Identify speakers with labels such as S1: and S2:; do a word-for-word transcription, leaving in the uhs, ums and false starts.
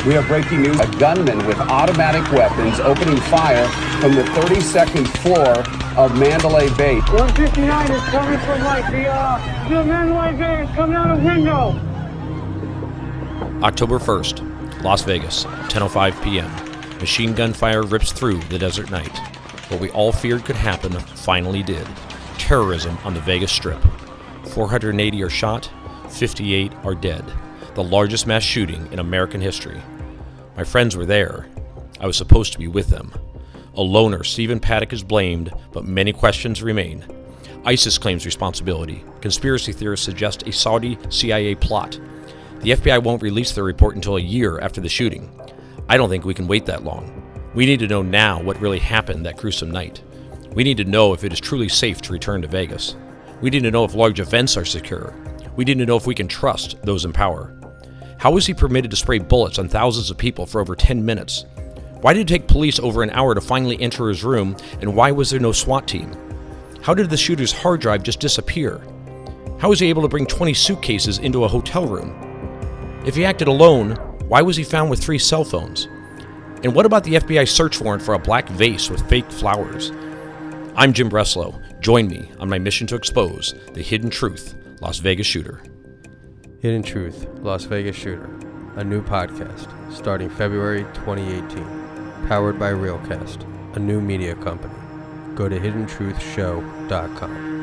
S1: We have breaking news. A gunman with automatic weapons opening fire from the thirty-second floor of Mandalay Bay.
S2: one fifty-nine is coming from like the, uh, the Mandalay Bay is coming out a window.
S3: October first, Las Vegas, ten oh five p.m. Machine gun fire rips through the desert night. What we all feared could happen finally did. Terrorism on the Vegas Strip. four hundred eighty are shot, fifty-eight are dead. The largest mass shooting in American history. My friends were there. I was supposed to be with them. A loner, Stephen Paddock, is blamed, but many questions remain. ISIS claims responsibility. Conspiracy theorists suggest a Saudi C I A plot. The F B I won't release their report until a year after the shooting. I don't think we can wait that long. We need to know now what really happened that gruesome night. We need to know if it is truly safe to return to Vegas. We need to know if large events are secure. We need to know if we can trust those in power. How was he permitted to spray bullets on thousands of people for over ten minutes? Why did it take police over an hour to finally enter his room, and why was there no SWAT team? How did the shooter's hard drive just disappear? How was he able to bring twenty suitcases into a hotel room? If he acted alone, why was he found with three cell phones? And what about the F B I search warrant for a black vase with fake flowers? I'm Jim Breslow. Join me on my mission to expose the hidden truth, Las Vegas shooter.
S4: Hidden Truth, Las Vegas Shooter, a new podcast starting February twenty eighteen, powered by Realcast, a new media company. Go to hidden truth show dot com.